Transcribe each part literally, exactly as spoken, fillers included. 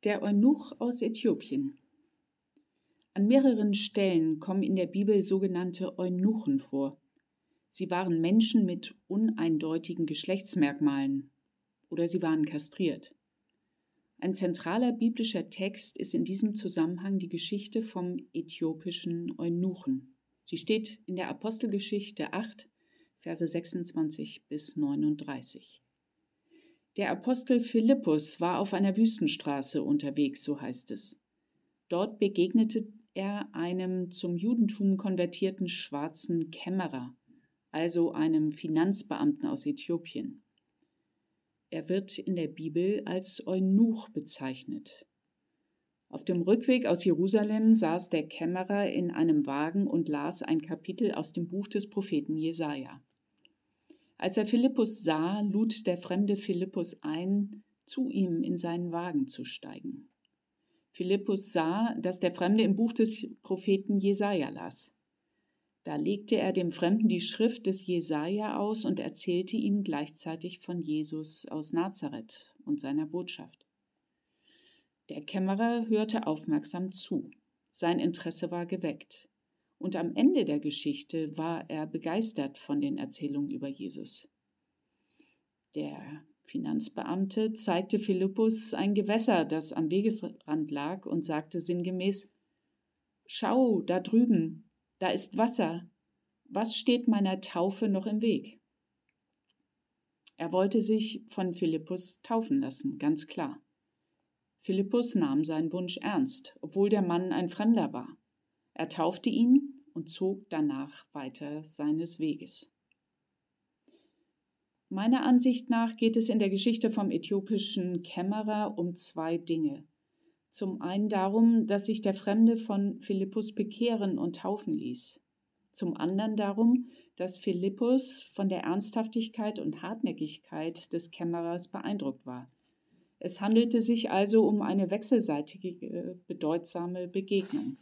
Der Eunuch aus Äthiopien. An mehreren Stellen kommen in der Bibel sogenannte Eunuchen vor. Sie waren Menschen mit uneindeutigen Geschlechtsmerkmalen oder sie waren kastriert. Ein zentraler biblischer Text ist in diesem Zusammenhang die Geschichte vom äthiopischen Eunuchen. Sie steht in der Apostelgeschichte acht, Verse sechsundzwanzig bis neununddreißig. Der Apostel Philippus war auf einer Wüstenstraße unterwegs, so heißt es. Dort begegnete er einem zum Judentum konvertierten schwarzen Kämmerer, also einem Finanzbeamten aus Äthiopien. Er wird in der Bibel als Eunuch bezeichnet. Auf dem Rückweg aus Jerusalem saß der Kämmerer in einem Wagen und las ein Kapitel aus dem Buch des Propheten Jesaja. Als er Philippus sah, lud der fremde Philippus ein, zu ihm in seinen Wagen zu steigen. Philippus sah, dass der Fremde im Buch des Propheten Jesaja las. Da legte er dem Fremden die Schrift des Jesaja aus und erzählte ihm gleichzeitig von Jesus aus Nazareth und seiner Botschaft. Der Kämmerer hörte aufmerksam zu. Sein Interesse war geweckt. Und am Ende der Geschichte war er begeistert von den Erzählungen über Jesus. Der Finanzbeamte zeigte Philippus ein Gewässer, das am Wegesrand lag, und sagte sinngemäß: »Schau, da drüben, da ist Wasser. Was steht meiner Taufe noch im Weg?« Er wollte sich von Philippus taufen lassen, ganz klar. Philippus nahm seinen Wunsch ernst, obwohl der Mann ein Fremder war. Er taufte ihn und zog danach weiter seines Weges. Meiner Ansicht nach geht es in der Geschichte vom äthiopischen Kämmerer um zwei Dinge. Zum einen darum, dass sich der Fremde von Philippus bekehren und taufen ließ. Zum anderen darum, dass Philippus von der Ernsthaftigkeit und Hartnäckigkeit des Kämmerers beeindruckt war. Es handelte sich also um eine wechselseitige, bedeutsame Begegnung.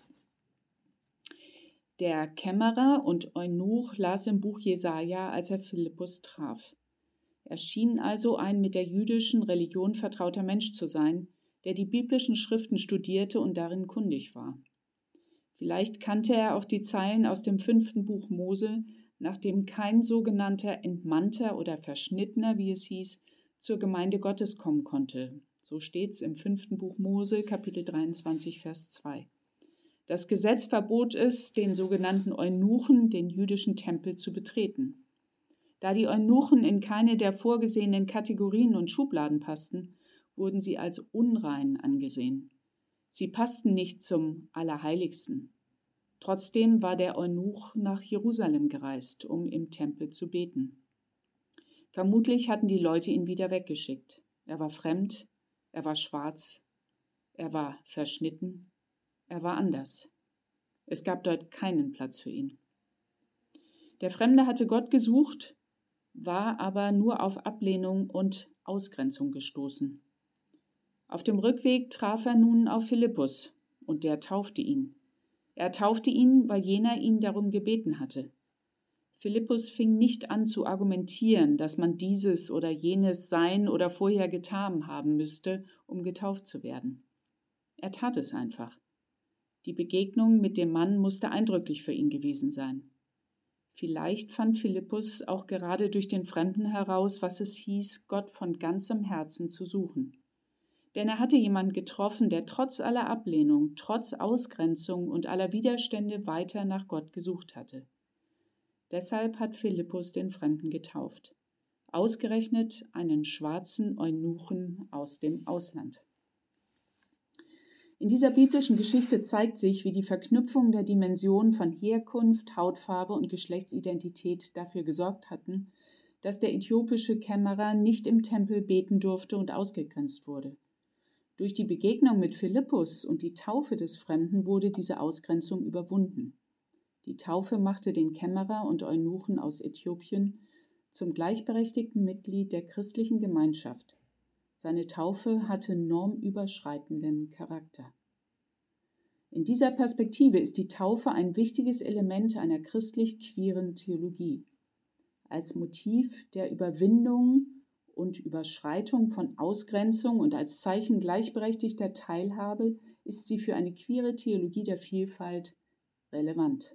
Der Kämmerer und Eunuch las im Buch Jesaja, als er Philippus traf. Er schien also ein mit der jüdischen Religion vertrauter Mensch zu sein, der die biblischen Schriften studierte und darin kundig war. Vielleicht kannte er auch die Zeilen aus dem fünften Buch Mose, nach dem kein sogenannter Entmannter oder Verschnittener, wie es hieß, zur Gemeinde Gottes kommen konnte. So steht's im fünften Buch Mose, Kapitel dreiundzwanzig, Vers zwei. Das Gesetz verbot es, den sogenannten Eunuchen den jüdischen Tempel zu betreten. Da die Eunuchen in keine der vorgesehenen Kategorien und Schubladen passten, wurden sie als unrein angesehen. Sie passten nicht zum Allerheiligsten. Trotzdem war der Eunuch nach Jerusalem gereist, um im Tempel zu beten. Vermutlich hatten die Leute ihn wieder weggeschickt. Er war fremd, er war schwarz, er war verschnitten, er war anders. Es gab dort keinen Platz für ihn. Der Fremde hatte Gott gesucht, war aber nur auf Ablehnung und Ausgrenzung gestoßen. Auf dem Rückweg traf er nun auf Philippus, und der taufte ihn. Er taufte ihn, weil jener ihn darum gebeten hatte. Philippus fing nicht an zu argumentieren, dass man dieses oder jenes sein oder vorher getan haben müsste, um getauft zu werden. Er tat es einfach. Die Begegnung mit dem Mann musste eindrücklich für ihn gewesen sein. Vielleicht fand Philippus auch gerade durch den Fremden heraus, was es hieß, Gott von ganzem Herzen zu suchen. Denn er hatte jemanden getroffen, der trotz aller Ablehnung, trotz Ausgrenzung und aller Widerstände weiter nach Gott gesucht hatte. Deshalb hat Philippus den Fremden getauft. Ausgerechnet einen schwarzen Eunuchen aus dem Ausland. In dieser biblischen Geschichte zeigt sich, wie die Verknüpfung der Dimensionen von Herkunft, Hautfarbe und Geschlechtsidentität dafür gesorgt hatten, dass der äthiopische Kämmerer nicht im Tempel beten durfte und ausgegrenzt wurde. Durch die Begegnung mit Philippus und die Taufe des Fremden wurde diese Ausgrenzung überwunden. Die Taufe machte den Kämmerer und Eunuchen aus Äthiopien zum gleichberechtigten Mitglied der christlichen Gemeinschaft. Seine Taufe hatte normüberschreitenden Charakter. In dieser Perspektive ist die Taufe ein wichtiges Element einer christlich-queeren Theologie. Als Motiv der Überwindung und Überschreitung von Ausgrenzung und als Zeichen gleichberechtigter Teilhabe ist sie für eine queere Theologie der Vielfalt relevant.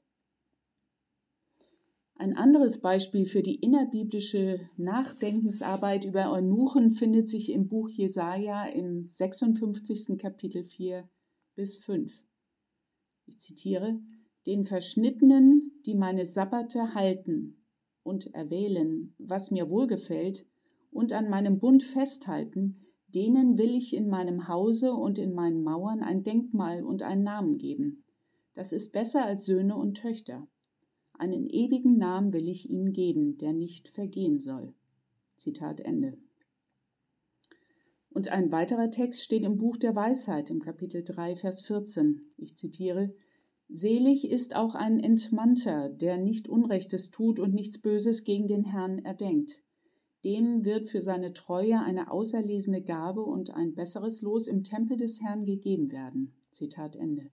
Ein anderes Beispiel für die innerbiblische Nachdenkensarbeit über Eunuchen findet sich im Buch Jesaja im sechsundfünfzigsten Kapitel vier bis fünf. Ich zitiere: Den Verschnittenen, die meine Sabbate halten und erwählen, was mir wohlgefällt, und an meinem Bund festhalten, denen will ich in meinem Hause und in meinen Mauern ein Denkmal und einen Namen geben. Das ist besser als Söhne und Töchter. Einen ewigen Namen will ich ihnen geben, der nicht vergehen soll. Zitat Ende. Und ein weiterer Text steht im Buch der Weisheit im Kapitel drei, Vers vierzehn. Ich zitiere: Selig ist auch ein Entmannter, der nicht Unrechtes tut und nichts Böses gegen den Herrn erdenkt. Dem wird für seine Treue eine auserlesene Gabe und ein besseres Los im Tempel des Herrn gegeben werden. Zitat Ende.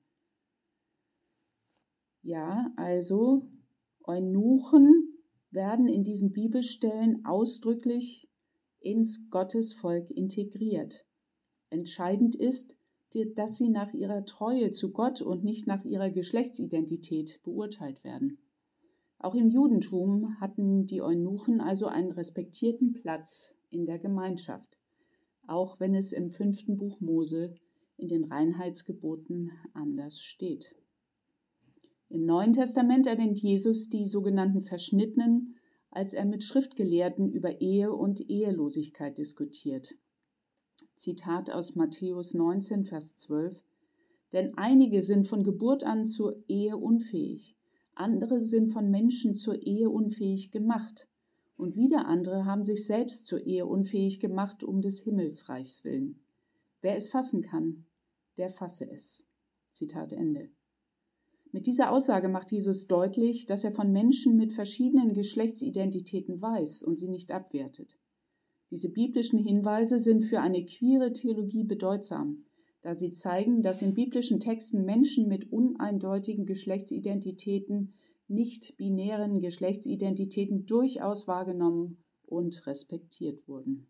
Ja, also Eunuchen werden in diesen Bibelstellen ausdrücklich ins Gottesvolk integriert. Entscheidend ist, dass sie nach ihrer Treue zu Gott und nicht nach ihrer Geschlechtsidentität beurteilt werden. Auch im Judentum hatten die Eunuchen also einen respektierten Platz in der Gemeinschaft, auch wenn es im fünften Buch Mose in den Reinheitsgeboten anders steht. Im Neuen Testament erwähnt Jesus die sogenannten Verschnittenen, als er mit Schriftgelehrten über Ehe und Ehelosigkeit diskutiert. Zitat aus Matthäus neunzehn, Vers zwölf: Denn einige sind von Geburt an zur Ehe unfähig, andere sind von Menschen zur Ehe unfähig gemacht, und wieder andere haben sich selbst zur Ehe unfähig gemacht um des Himmelsreichs willen. Wer es fassen kann, der fasse es. Zitat Ende. Mit dieser Aussage macht Jesus deutlich, dass er von Menschen mit verschiedenen Geschlechtsidentitäten weiß und sie nicht abwertet. Diese biblischen Hinweise sind für eine queere Theologie bedeutsam, da sie zeigen, dass in biblischen Texten Menschen mit uneindeutigen Geschlechtsidentitäten, nicht-binären Geschlechtsidentitäten durchaus wahrgenommen und respektiert wurden.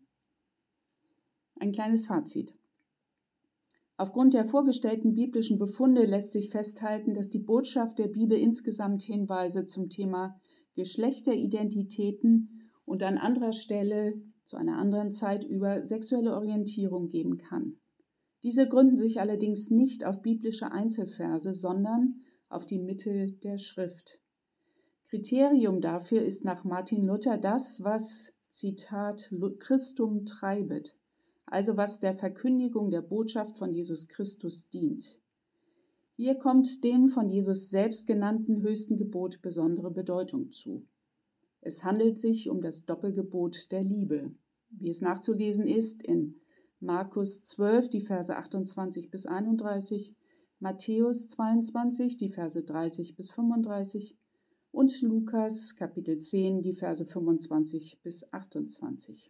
Ein kleines Fazit. Aufgrund der vorgestellten biblischen Befunde lässt sich festhalten, dass die Botschaft der Bibel insgesamt Hinweise zum Thema Geschlechteridentitäten und an anderer Stelle zu einer anderen Zeit über sexuelle Orientierung geben kann. Diese gründen sich allerdings nicht auf biblische Einzelverse, sondern auf die Mitte der Schrift. Kriterium dafür ist nach Martin Luther das, was, Zitat, Christum treibet, also was der Verkündigung der Botschaft von Jesus Christus dient. Hier kommt dem von Jesus selbst genannten höchsten Gebot besondere Bedeutung zu. Es handelt sich um das Doppelgebot der Liebe, wie es nachzulesen ist in Markus zwölf, die Verse achtundzwanzig bis einunddreißig, Matthäus zweiundzwanzig, die Verse dreißig bis fünfunddreißig und Lukas Kapitel zehn, die Verse fünfundzwanzig bis achtundzwanzig.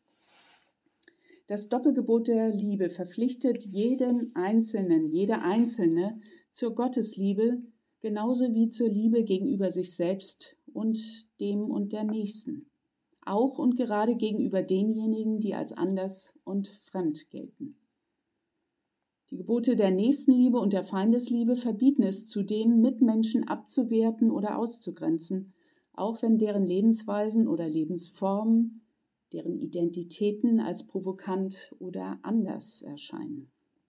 Das Doppelgebot der Liebe verpflichtet jeden Einzelnen, jede Einzelne zur Gottesliebe, genauso wie zur Liebe gegenüber sich selbst und dem und der Nächsten. Auch und gerade gegenüber denjenigen, die als anders und fremd gelten. Die Gebote der Nächstenliebe und der Feindesliebe verbieten es zudem, Mitmenschen abzuwerten oder auszugrenzen, auch wenn deren Lebensweisen oder Lebensformen, deren Identitäten als provokant oder anders erscheinen.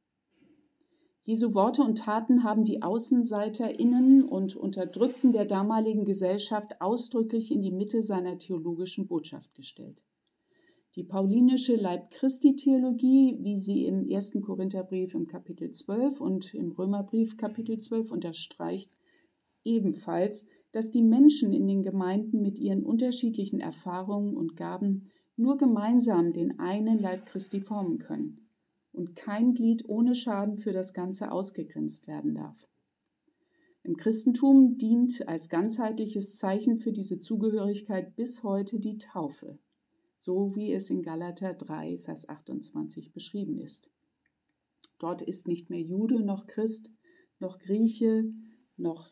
Jesu Worte und Taten haben die AußenseiterInnen und Unterdrückten der damaligen Gesellschaft ausdrücklich in die Mitte seiner theologischen Botschaft gestellt. Die paulinische Leib-Christi-Theologie, wie sie im ersten Korintherbrief im Kapitel zwölf und im Römerbrief Kapitel zwölf unterstreicht, ebenfalls, dass die Menschen in den Gemeinden mit ihren unterschiedlichen Erfahrungen und Gaben nur gemeinsam den einen Leib Christi formen können und kein Glied ohne Schaden für das Ganze ausgegrenzt werden darf. Im Christentum dient als ganzheitliches Zeichen für diese Zugehörigkeit bis heute die Taufe, so wie es in Galater drei, Vers achtundzwanzig beschrieben ist. Dort ist nicht mehr Jude noch Christ, noch Grieche, noch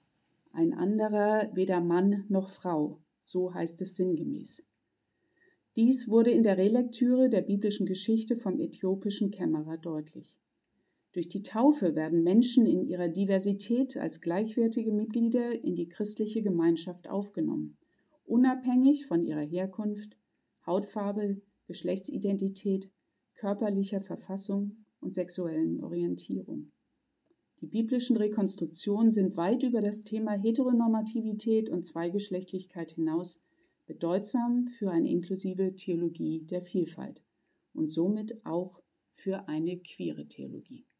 ein anderer, weder Mann noch Frau, so heißt es sinngemäß. Dies wurde in der Relektüre der biblischen Geschichte vom äthiopischen Kämmerer deutlich. Durch die Taufe werden Menschen in ihrer Diversität als gleichwertige Mitglieder in die christliche Gemeinschaft aufgenommen, unabhängig von ihrer Herkunft, Hautfarbe, Geschlechtsidentität, körperlicher Verfassung und sexuellen Orientierung. Die biblischen Rekonstruktionen sind weit über das Thema Heteronormativität und Zweigeschlechtlichkeit hinaus bedeutsam für eine inklusive Theologie der Vielfalt und somit auch für eine queere Theologie.